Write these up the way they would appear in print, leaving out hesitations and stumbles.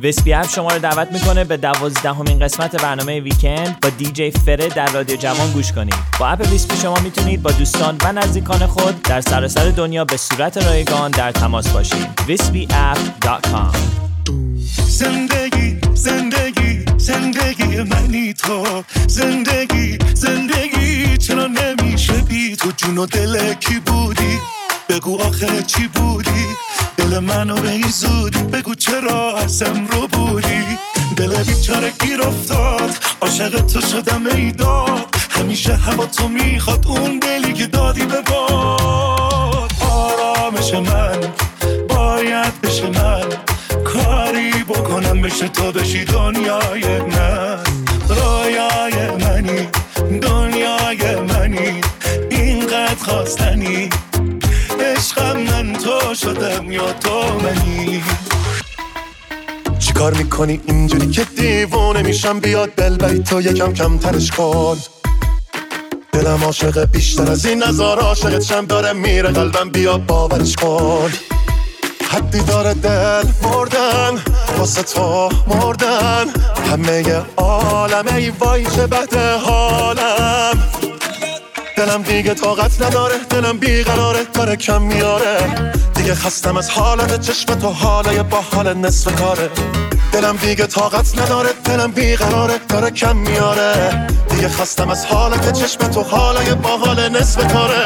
ویسپی اپ شما رو دعوت میکنه به 12مین قسمت برنامه ویکند با دیجی فره در رادیو جوان گوش کنید. با اپ ویسپی شما میتونید با دوستان و نزدیکان خود در سراسر دنیا به صورت رایگان در تماس باشید. wispyapp.com. زندگی زندگی زندگی منی تو، زندگی زندگی چرا نمیشه بی تو؟ جون و دل کی بودی؟ بگو آخه چی بودی؟ دل منو به این زودی بگو چرا ازم رو بودی؟ دل بیچاره گیر افتاد، عاشق تو شدم ای داد، همیشه هوا تو میخواد اون دلی که دادی به باد. آرامش من باید بشه من، کاری بکنم بشه تو بشی دنیای من. رویای منی دنیای منی، اینقدر خواستنی، عشقم من تو شدم یا تو منی. چی کار میکنی اینجوری که دیوونه میشم؟ بیاد بلبلی تو یکم کم ترش کن. دلم عاشق بیشتر از این نزار عاشقت شم، داره میره قلبم، بیا باورش کن. حدی داره دل مردن واسه تو مردن، همه عالمه ای وای چه بده حالم. دلم دیگه طاقت نداره، دلم بیقراره داره کم میاره، دیگه خستم از حالت چشم تو، حالای با حال نصف کاره. دلم دیگه طاقت نداره، دلم بیقراره داره کم میاره، دیگه خستم از حالت چشم تو، حالای با حال نصف کاره.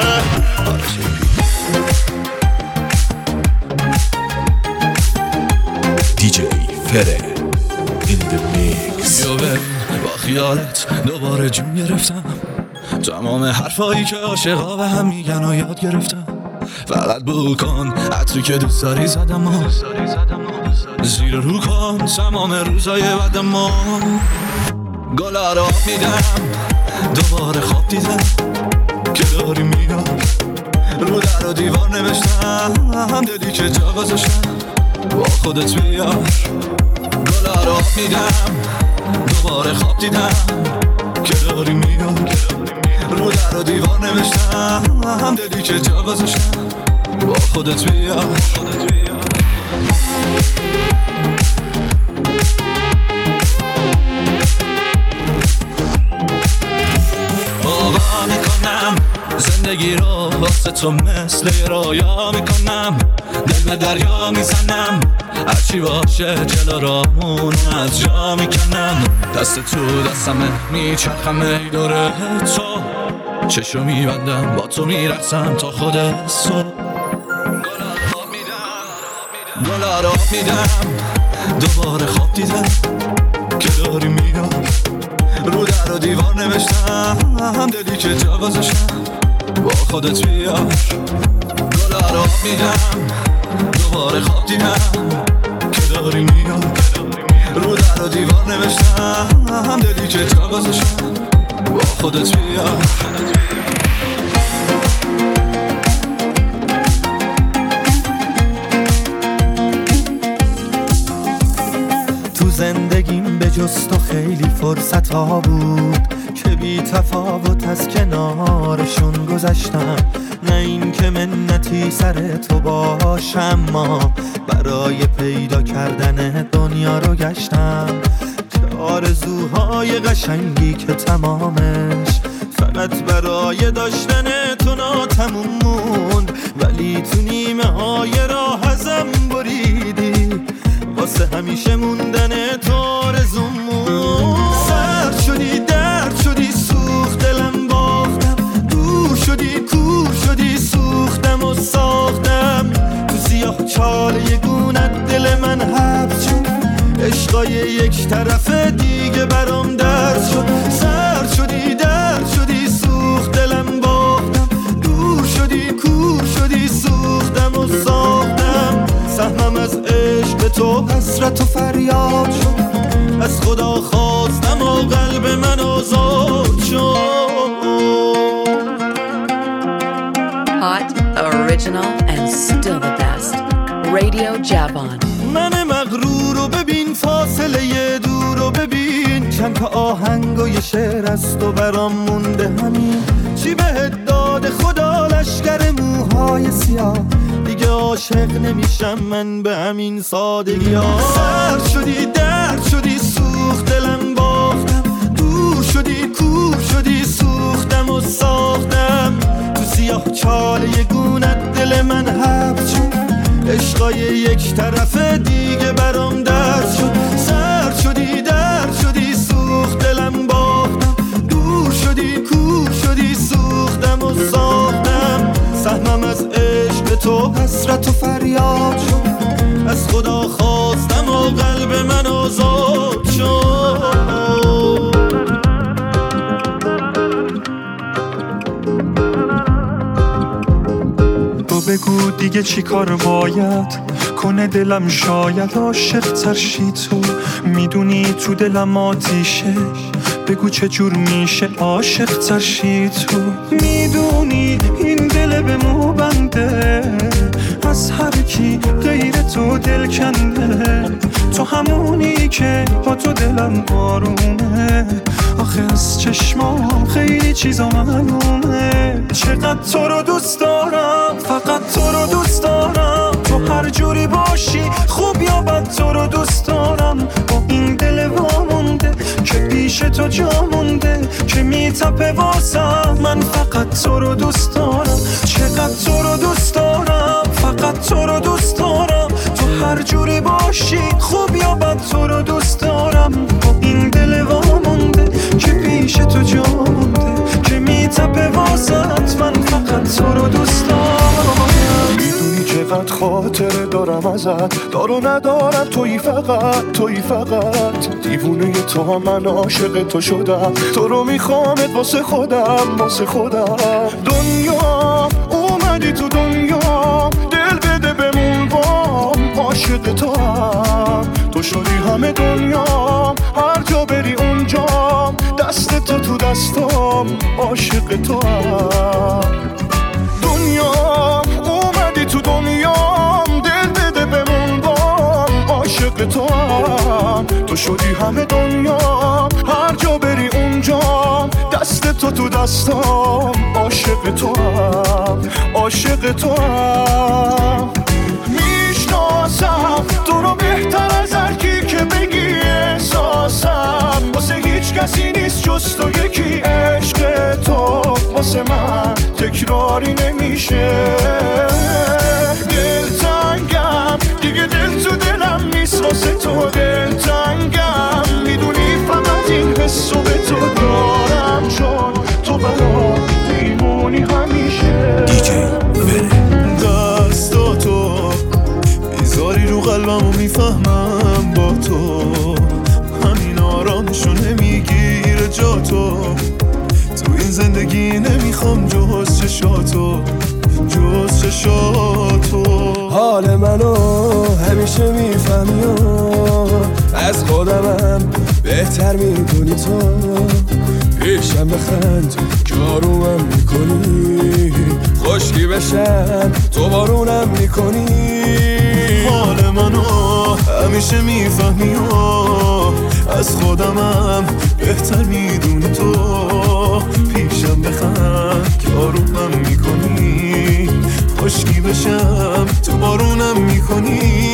دیجی فره in the mix. یوبه با خیالت دوباره جون گرفتم، تمام حرفایی که عاشقا به هم میگن و یاد گرفتم. فقط بو کن عطری که دوست داری زدم و زیر رو کن تمام روزای بعدم و گلا را میدم. دوباره خواب دیدم که داری میاد، رو در و دیوار نوشتم دلی که جا گذاشتم، با خودت بیار. گلا را میدم دوباره خواب دیدم که داری میاد، رو در و دیوار نوشتم دلی که جا گذاشتم، با خودت بیار. باور میکنم زندگی رو واسه تو مثل رویا میکنم، دل به دریا میزنم، هرچی باشه جلو رامون از جا میکنم. دست تو دستمه میچرخم ای دوره تو، چشو میبندم با تو میرقصم تا خود صبح. گلا را میدم دوباره خواب دیدم که داری میاد، رو در و دیوار نوشتم دلی که جا گذاشتم، با خودت بیار. گلا را میدم دوباره خواب دیدم که داری میاد، رو در و دیوار نوشتم دلی که جا گذاشتم، با خودت بیار. تو زندگیم به جز تو خیلی فرصت ها بود که بی تفاوت از کنارشون گذشتم. نه این که منتی سر تو باشم، ما برای پیدا کردن دنیا رو گشتم. که آرزوهای قشنگی که تمامش فقط برای داشتن تو ناتموم موند، ولی تو نیمه های راه ازم بریدی، واسه همیشه موندن تو آرزومون. سرد شدی درد شدی سوخت دلم باختم، دور شدی کور شدی سوختم و ساختم. تو سیاه چاله گونت دل من حبس شد، عشقای یک طرفه دیگه برام درد شد. سرد شدی درد شدی سوخت دلم باختم، دور شدی کور شدی سوختم و ساختم. سهمم از عشق تو حسرت و فریاد شد، از خدا خواستم و قلب من آزاد شد. Hot, original and still the best. Radio Javan. من مغرور رو ببین، فاصله دور رو ببین، چند تا آهنگ و یه شعر از تو برام مونده همین. چی بهت داده خدا لشگر موهای سیاه دیگه عاشق نمیشم من به همین سادگی ها. سرد شدی درد شدی سوخت دلم باختم، دور شدی کور شدی سوختم و ساختم. تو سیاه چاله گونت دل من حبس شد، عشقای یک طرفه دیگه برام درد شد. سرد شدی درد شدی سوخت دلم باختم، دور شدی کور شدی سوختم و ساختم. سهمم از عشق تو حسرت و فریاد شد، از خدا خواستم و قلب من آزاد شد. تو بگو دیگه چی کار باید کنه دلم شاید عاشق ترشی. تو میدونی تو دلم آتیشه، بگو چه جور میشه عاشق ترشی. تو میدونی این دل به مو بنده، از هر کی غیر تو دل کنده. تو همونی که با تو دلم آرومه، آخه از چشمام خیلی چیزا معلومه. چقدر تو رو دوست دارم، فقط تو رو دوست دارم. تو هر جوری باشی خوب یا بد تو رو دوست دارم. با این دل وامونده که پیش تو جا مونده، که میتپه واسم من فقط تو رو دوست دارم. چقدر تو رو دوست دارم، فقط تو رو دوست دارم. تو هر جوری باشی خوب یا بد تو رو دوست دارم. با این دل وامونده که پیش تو جا مونده، که میتپه واسط من فقط تو رو دوست دارم. میدونی چقدر خاطره دارم ازت، دارو ندارم تویی فقط تویی فقط. دیوونه تو هم من عاشق تو شدم، تو رو میخوامت واسه خودم واسه خودم. دنیا اومدی تو دنیا، دل بده بمون بام. عاشق تو هم تو شدی همه دنیا، هر جا بری اونجا دست تو دستام. عاشق تو هم دنیا اومدی تو دنیا، دل بده بمون بام. عاشق تو هم تو شدی همه دنیا، هر جا بری اونجا دست تو دستام. عاشق تو هم عاشق تو هم. میشناسم تو رو بهتر از هر کی که بگی احساسم. واسه هیچ کسی نیست جز تو یکی، عشق تو واسه من تکراری نمیشه. دلتنگم دیگه دل تو دلم نیست، واسه تو دلتنگم. میدونی فقط این حسو به تو دارم، چون تو برام میمونی همیشه. دستاتو میذاری رو قلبم و میفهمم با تو، همین آرامشو نمیگیره جا تو. تو این زندگی نمیخوام جز چشاتو، جز چشاتو. حال منو همیشه میفهمی و از خودمم بهتر میدونی. تو پیشم بخند که آرومم میکنی، خشکی بشم تو بارونم میکنی. حال منو همیشه میفهمی و از خودمم بهتر میدونی. تو پیشم بخند که آرومم میکنی، خشکی بشم تو بارونم میکنی.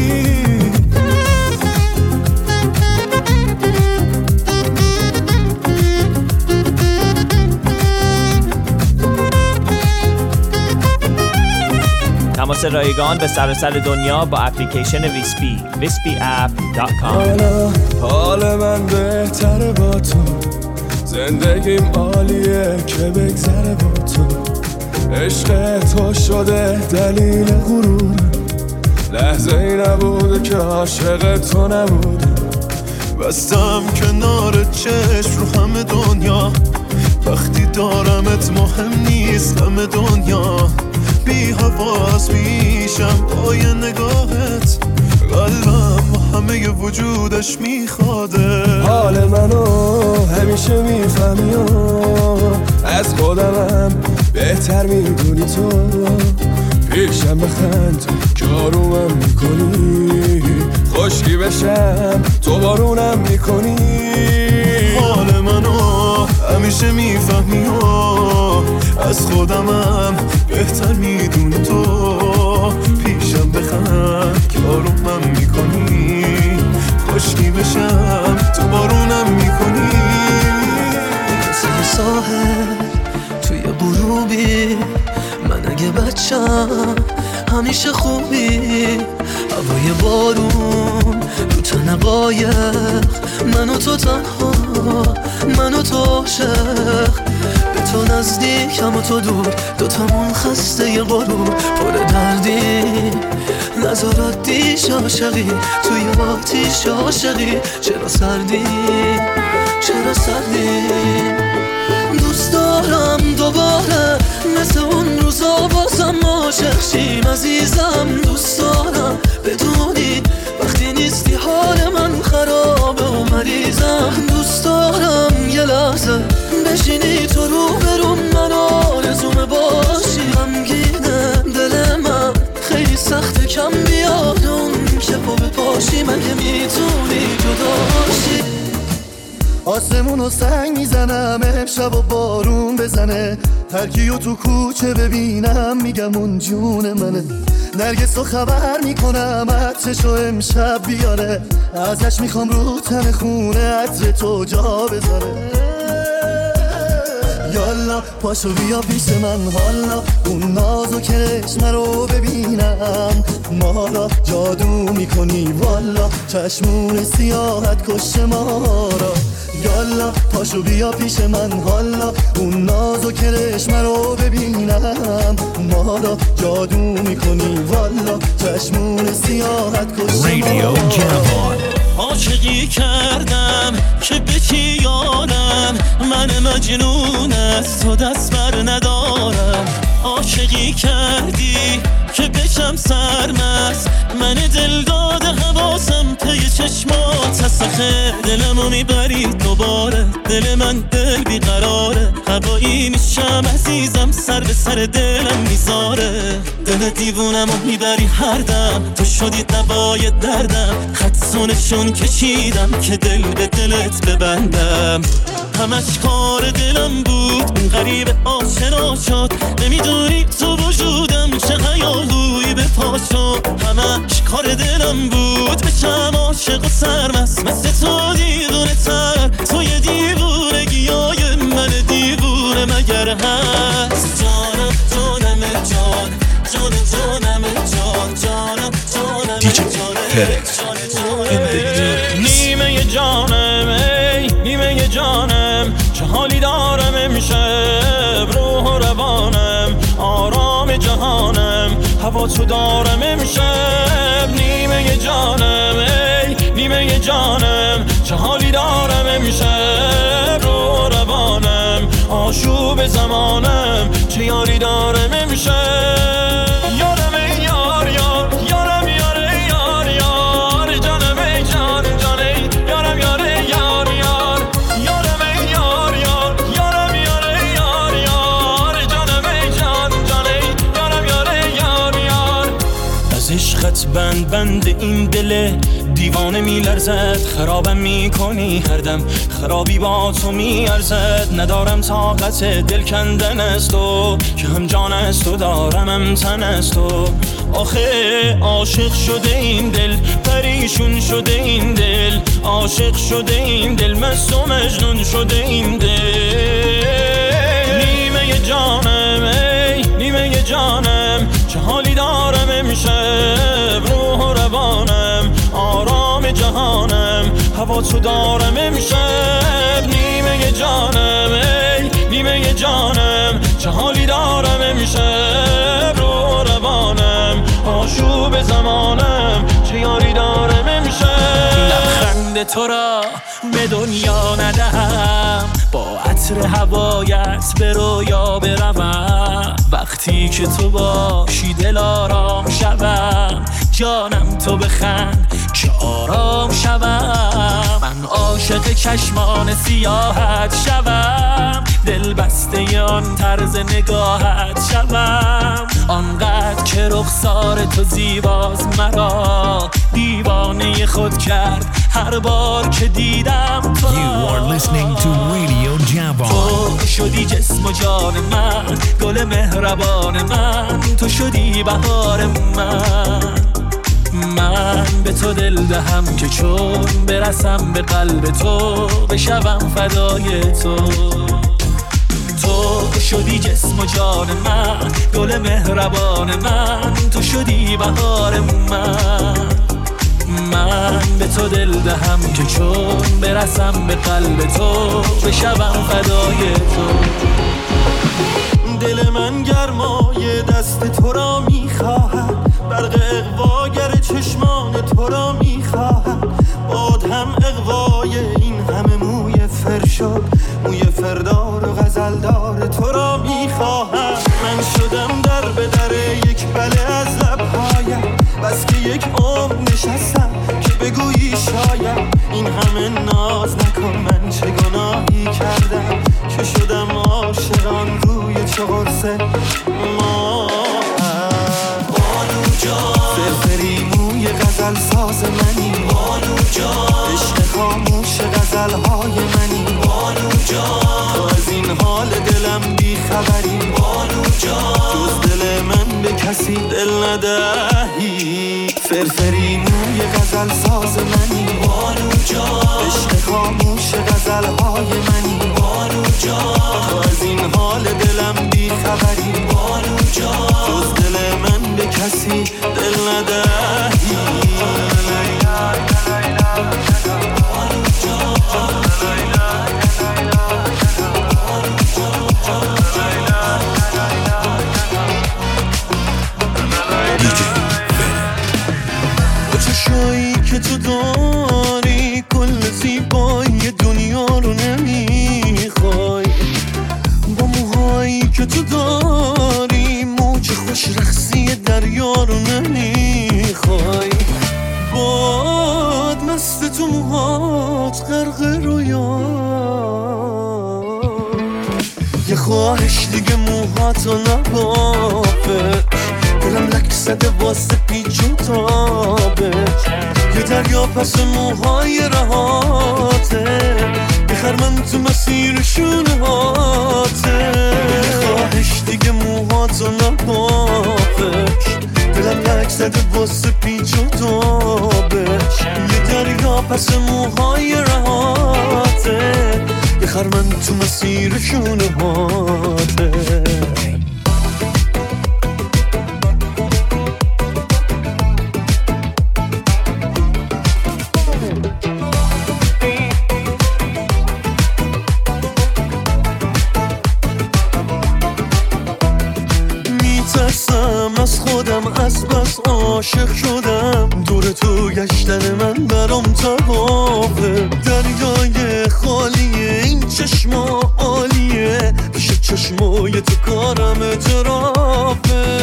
تماس رایگان به سراسر دنیا با اپلیکیشن ویسپی wispyapp.com. حال من بهتره با تو، زندگیم عالیه که بگذره با تو. عشق تو شده دلیل غرور، لحظه ای نبوده که عاشق تو نبوده. بستم کنار چشم رو همه دنیا، وقتی دارمت مهم نیست همه دنیا. بی حواس میشم پای نگاهت، قلبم همه وجودش میخواده. حال منو همیشه میفهمی و از خودمم بهتر میدونی. تو پیشم بخند که آرومم میکنی، خشکی بشم تو بارونم میکنی. حال منو همیشه میفهمی و از خودمم بهتر میدونی تو. پیشم بخند که آرومم میکنی، خشکی بشم تو بارونم میکنی. توی ساحل توی غروبی، من اگه بچم همیشه خوبی. هوای بارون رو تن قایق، من و تو تنها، من و تو عاشق. به تو نزدیکم و تو دور، دوتامون خسته ی غرور. پر دردی نظر آتیش عاشقی، توی آتیش عاشقی. چرا سردی چرا سردی؟ دوست دارم دوباره مثل اون روزا بازم عاشق شیم عزیزم. دوست دارم بدونی وقتی نیستی حال من خرابه و مریضم. دوست دارم یه لحظه بشینی تو رو برون، من آرزومه باشی. غمگینه دل من خیلی سخته کم بیاد اون که پا بپاشی. مگه میتونی جداشی؟ آسمونو سنگ میزنم امشب و بارون بزنه. هر کیو تو کوچه ببینم میگم اون جون منه. نرگسو خبر میکنم عطرشو امشب بیاره. ازش میخوام رو تن خونه عطر تو جا بذاره. یالا پاشو بیا پیش من حالا، اون ناز و کرشمه رو ببینم. ما را جادو میکنی والا، چشمون سیاحت کش ما را. یالا پاشو بیا پیش من حالا، اون ناز و کرشمه رو ببینم. ما را جادو میکنی والا، چشمون سیاحت کش ما را. عاشقی کردم که بکی یارم، من مجنون از تو دست بر ندارم. عاشقی کردی که بشم سرمست، من دل داده حواسم پی چشمات هست. آخه دلمو میبری دوباره، دل من دل بیقراره. هوایی میشم عزیزم، سر به سر دلم میذاره. دل دیوونمو میبری هر دم، تو شدی دوای دردم. خدسونشون کشیدم که دل به دلت ببندم. همش کار دلم بود اون غریب آشنا شد. نمیدونی تو وجودم چه هیاهویی به پا شد. همش کار دلم بود بشم عاشق و سرمست مثل تو دیوونه تر. توی دیوونگیای من دیوونه مگر هست؟ جانم جانم جان، جان جانم جان، جانم جانم جان. نیمه جانم ای نیمه جانم، چه حالی دارم امشب. روح و روانم آرام جهانم، هوا تو دارم امشب. نیمه جانم ای نیمه جانم، چه حالی دارم امشب. روح و روانم آشوب زمانم، چه یاری دارم امشب. یارم ای یار یار، یارم یاره یار یار. جانم ای جان جان ای یارم یاره یار یار. یارم ای یار یار، یارم یاره یار یار. جانم ای جان جان ای یارم یاره یار یار. از عشقت بند این دل دیوانه میلرزد. خرابم میکنی هر دم، خرابی با تو میارزد. ندارم طاقت دل کندن از تو، که هم جان از تو دارم هم تن از تو. آخه عاشق شده این دل، پریشون شده این دل. عاشق شده این دل، مست و مجنون شده این دل. نیمه جانم ای نیمه جانم، چه حالی دارم امشب. روح و روانم آرام جهانم، هوا تو دارم امشب. نیمه جانم ای نیمه جانم، چه حالی دارم امشب. روح و روانم آشوب زمانم، چه یاری دارم امشب. لبخند تو را به دنیا ندهم، با عطر هوایت به رویا بروم. وقتی که تو باشی دل آرام شوم. جانم تو بخند که آرام شوم، من عاشق چشمان سیاحت شوم، دل بسته آن طرز نگاهت شوم، آنقدر که رخسار تو زیباز مرا دیوانه خود کرد هر بار که دیدم تو. You are listening to Radio Javon. تو شدی جسم و جان من، گل مهربان من، تو شدی بهار من به تو دل دهم که چون برسم به قلب تو بشوم فدای تو. تو شدی جسم و جان من، گل مهربان من، تو شدی بهار من به تو دل دهم که چون برسم به قلب تو بشوم فدای تو. دل من گرمای دست تو را میخواهد، برق اغواگر چشمان تو را میخواهد، باد هم اغوای این همه موی فرشاد، موی فردار و غزلدار تو را میخواهد. من شدم در به در یک بله از لبهایم، بس که یک عمر نشستم که بگویی شاید این همه ناز نکن، من چه گناهی کردم که شدم عاشقان روی چه قرصه ما. بانو جان فرفری موی غزل ساز منی، بانو جان عشق خاموش غزلهای منی، بانو جان تو از این حال دلم بی خبری، بانو جان جز دل من به کسی دل ندهی. فرفری موی غزل ساز منی، بانو جان عشق خاموش غزلهای منی، بانو جان تو از این حال دلم بی خبری، بانو جان جز دل من به کسی دل ندهی. چشایی که تو داری کل زیبایی دنیا رو نمیخوای، با موهایی که تو داری موج خوش رقصی دریا رو نمیخوای، باد مست تو موهات غرق رویا، یه خواهش دیگه موهاتو نبافه، دلم لک زده واسه پیچ و تابت، یه دریا پس موهای رهاته، بخر من تو مسیر شونه هاته، یه خواهش دیگه موهاتو نبافش، دلم لک زده واسه پیچ و تابت، یه دریا پس موهای رهاته، بخر من تو مسیر شونه هاته. از خودم از بس عاشق شدم، دور تو گشتن من برام توافه، دریای خالیه این چشما عالیه، پیش چشمای تو کارم اعترافه،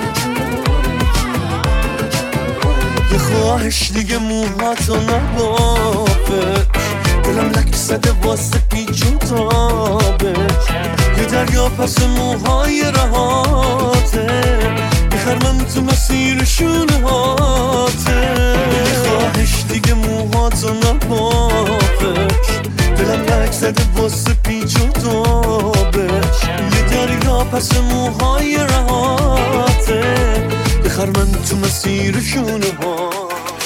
یه خواهش دیگه موهاتو نبافه، دلم لک زده واسه پیچ و تابت، یه دریا پس موهای رهاته، بخر من تو مسیر شونه هاته، یه خواهش دیگه موهاتو نبافش، دلم لک زده واسه پیچ و تابت، یه دریا پس موهای رهاته، بخر من تو مسیر شونه هاته.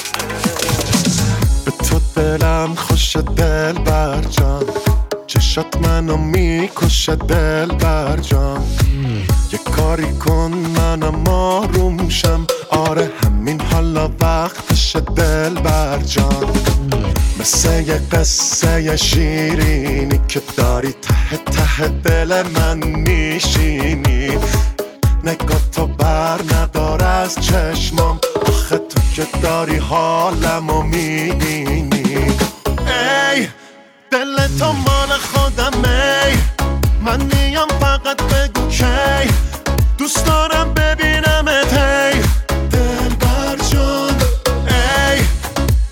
به تو دلم خوش دل بر جان، چشات منو میکشه دل بر جان، یه کاری کن منم آروم شم، آره همین حالا وقتش دل بر جان، مثل یه قصه شیرینی که داری ته ته دل من میشینی، نگاه تو بر ندار از چشمام، آخه تو که داری حالمو میبینی، ای دل تو مال خودمه، من میام فقط بگو کی، دوست دارم ببینمت هی دل بر جان، ای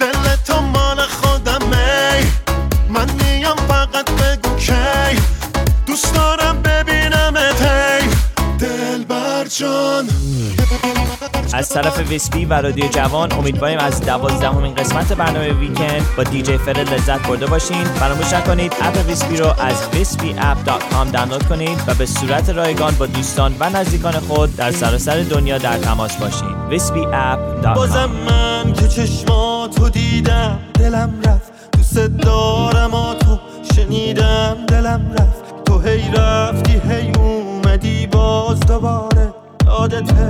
از طرف ویسپی و رادیو جوان امیدواریم از 12مین قسمت برنامه ویکند با دیجی فرد لذت برده باشین. فراموش نکنید اپ ویسپی رو از wispyapp.com دانلود کنید و به صورت رایگان با دوستان و نزدیکان خود در سراسر دنیا در تماس باشین. wispyapp.com. بازم من که چشماتو دیدم دلم رفت، دوست دارم تو شنیدم دلم رفت، تو هی رفتی هی اومدی باز دوباره، یادته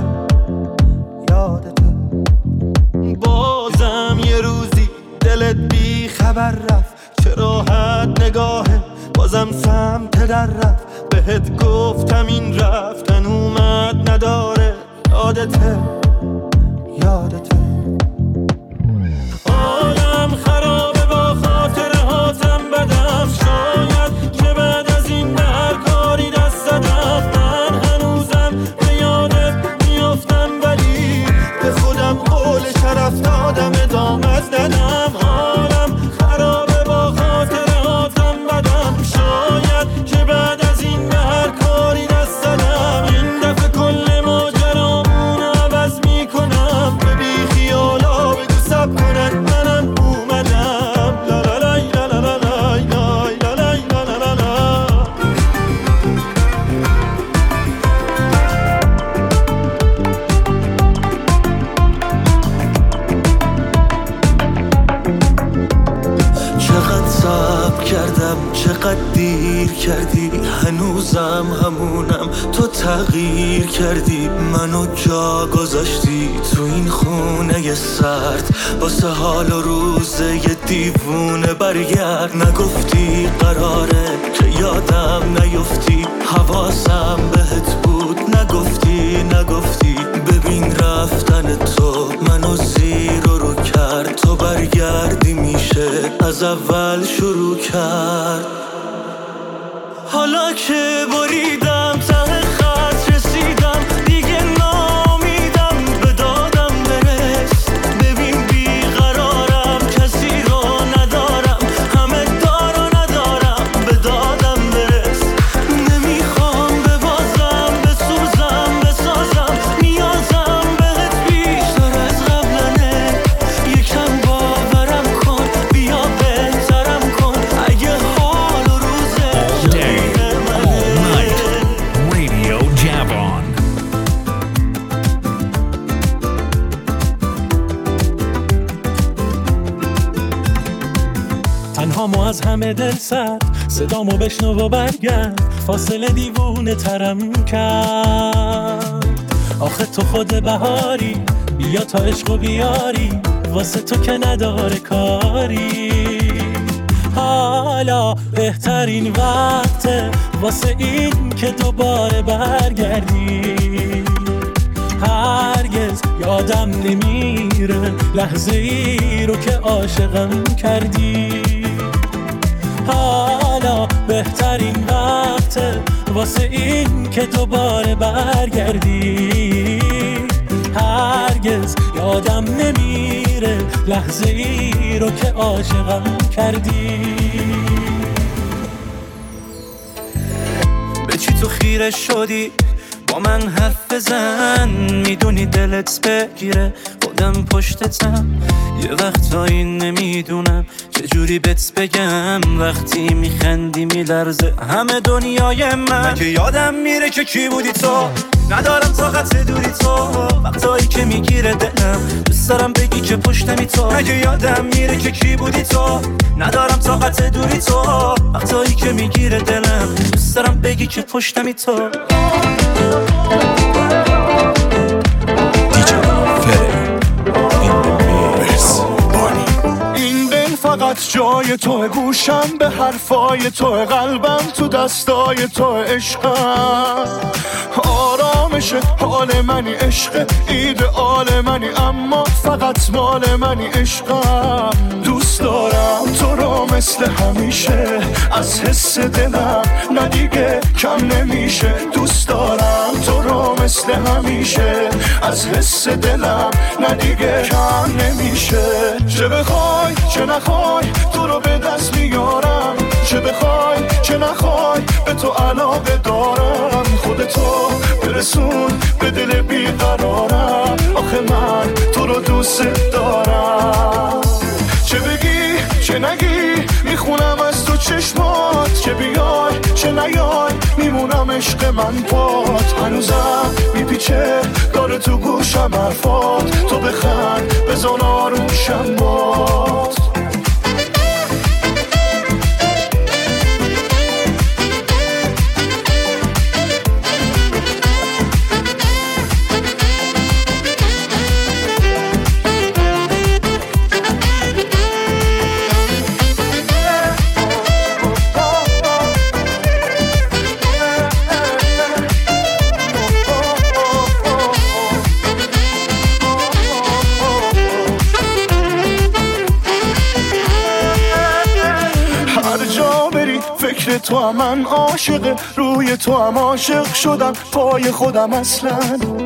بازم یه روزی دلت بی خبر رفت، چه راحت نگاهه بازم سمت در رفت، بهت گفتم این رفتن اومد نداره، یادته عالم خرابه با خاطره هاتم بدم، شاید که بعد از این هر کاری دست زدم، من هنوزم به یادت میافتم ولی به خودم قول شرف دادم ادامت ندم، عالم خرابه با خاطره هاتم بدم، شاید که بعد از این هر کاری دست زدم، این دفعه کل ماجرامون عوض میکنم، به بی خیالا بگو سب کنن منم اومدم، لا لا لا لا لا لا لا لا لا لا لا. چقدر صبر کردم چقدر دیر کردی، هنوزم همونم، تو تغییر کردی، منو جا گذاشتی تو این خونه سرد، واسه حال و روزه یه دیوونه برگرد، نگفتی قراره که یادم نیفتی، حواسم بهت بود نگفتی ببین رفتن تو منو زیر و رو کرد، تو برگردی میشه از اول شروع کرد، حالا که بریدم ته خط رسیدم دیگه نامیدم به دادم برس، ببین بیقرارم کسی رو ندارم، همه دارو ندارم به دادم برس، نمیخوام ببازم بسوزم بسازم، نیازم بهت بیشتر از قبلنه، یکم باورم کن بیا بهترم کن، اگه حال و روزه Radio Javon. تنهامو از همه دل سرد، صدامو بشنو و برگرد، فاصله دیوونه ترم کرد، آخه تو خود بهاری، بیا تا عشقو بیاری، واسه تو که نداره کاری، حالا بهترین وقته واسه این که دوباره برگردی، هرگز یادم نمیره لحظه ای رو که عاشقم کردی، حالا بهترین وقته واسه این که دوباره برگردی، هرگز یادم نمیره لحظه ای رو که عاشقم کردی. به چی تو خیره شدی با من حرف بزن، میدونی دلت بگیره خودم پشتتم، یه وقتایی نمیدونم چجوری بهت بگم، وقتی میخندی میلرزه همه دنیای من، مگه یادم میره که کی بودی تو، ندارم طاقت دوری تو، وقتایی که میگیره دلم دوست دارم بگی که پشتمی تو، مگه یادم میره که کی بودی تو، ندارم طاقت دوری تو، وقتایی که میگیره دلم دوست دارم بگی که پشتمی تو. فقط جای تو، گوشم به حرفای تو، قلبم تو دستای تو، عشقم آرامش حال منی، عشق ایدئال منی، اما فقط مال منی، عشقم دوست دارم تو رو مثل همیشه، از حس دلم نه دیگه کم نمیشه، دوست دارم تو رو مثل همیشه، از حس دلم نه دیگه کم نمیشه، چه بخوای چه نخوای تو رو به دست میارم، چه بخوای چه نخوای به تو علاقه دارم، خودتو برسون به دل بیقرارم، آخه من تو رو دوست دارم. چه بگی چه نگی میخونم از تو چشمات، چه بیای چه نیای میمونم عشق من پات، هنوزم میپیچه داره تو گوشم حرفات، تو بخند بزن آروشم باد. تو هم من عاشق، روی تو هم عاشق شدم، پای خودم اصلا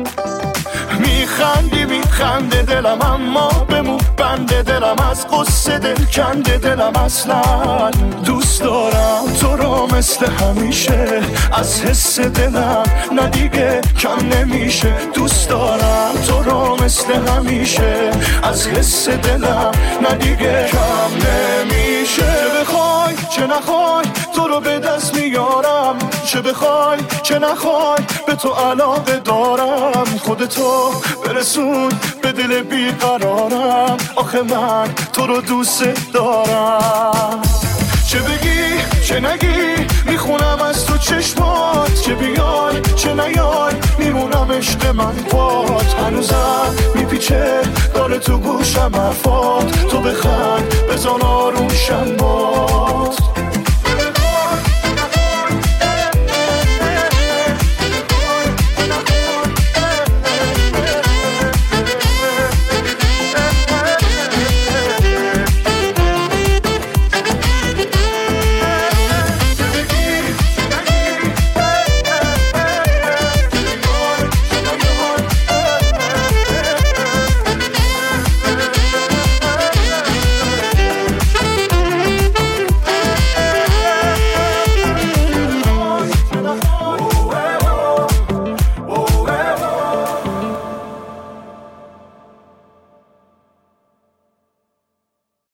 میخندی میخنده دلم، اما بمون بنده دلم، از قصه دل کنده دلم، اصلا دوست دارم تو رو مثل همیشه، از حس دلم نه دیگه کم نمیشه، دوست دارم تو رو مثل همیشه، از حس دلم نه دیگه کم نمیشه. بخوای چه نخوای تو رو به دست میارم، چه بخوای چه نخوای به تو علاقه دارم، خودتو برسون به دل بیقرارم، آخه من تو رو دوست دارم. چه بگی چه نگی میخونم از تو چشمات، چه بیای چه نیای میمونم عشق من پات، هنوزم میپیچه داره تو گوشم حرفات، تو بخند بزن آروشم باد.